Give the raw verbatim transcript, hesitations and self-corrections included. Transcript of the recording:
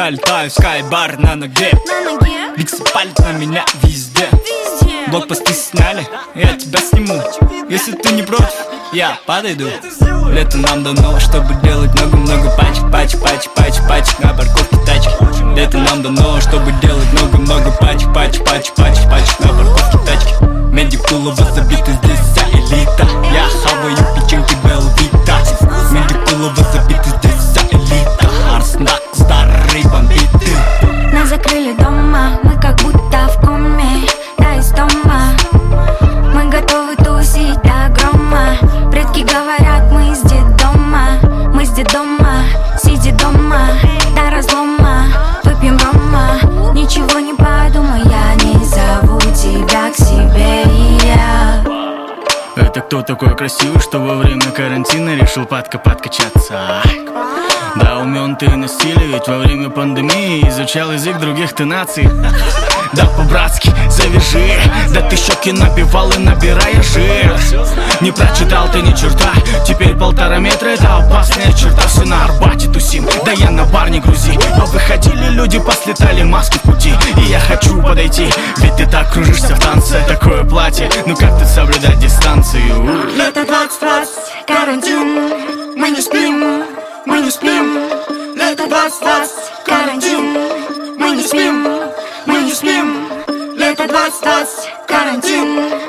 Залетаю в скайбар на ноге, Виксы палят на меня везде. Блокпосты сняли, я тебя сниму. Если ты не против, я подойду. Лето нам дано, чтобы делать много-много пачек, пачек, пачек, пачек, пачек на парковке тачек. Лето нам дано, чтобы делать много-много пачек, пачек, пачек, пачек, пачек на парковке тачки. Медикулово забиты, здесь вся элита. Я хаваю печеньки Белвита. Медикулово забиты, здесь вся элита. Арснак, старые бандиты. Нас закрыли дома, мы как будто в коме. Да, из дома мы готовы тусить до грома. Предки говорят, мы из детдома. Мы из детдома, сиди дома до разлома. Выпьем рома, ничего не подумай. Я не зову тебя к себе, и я. Это кто такой красивый, что во время карантина решил подка-подкачаться? Да, умен ты на стиле, ведь во время пандемии изучал язык других ты наций. Да, по-братски завяжи, да ты щеки набивал и набирая жир. Не прочитал ты ни черта, теперь полтора метра это опасная черта. Все на Арбате тусим, да я на бар не грузи. Повыходили люди, послетали маски в пути. И я хочу подойти, ведь ты так кружишься в танце. Такое платье, ну как тут соблюдать дистанцию? Лето двадцать двадцать, карантин. Мы не спим, мы не спим. Лето двадцать двадцать, карантин. Мы не спим, мы не спим. Лето двадцать двадцать, карантин.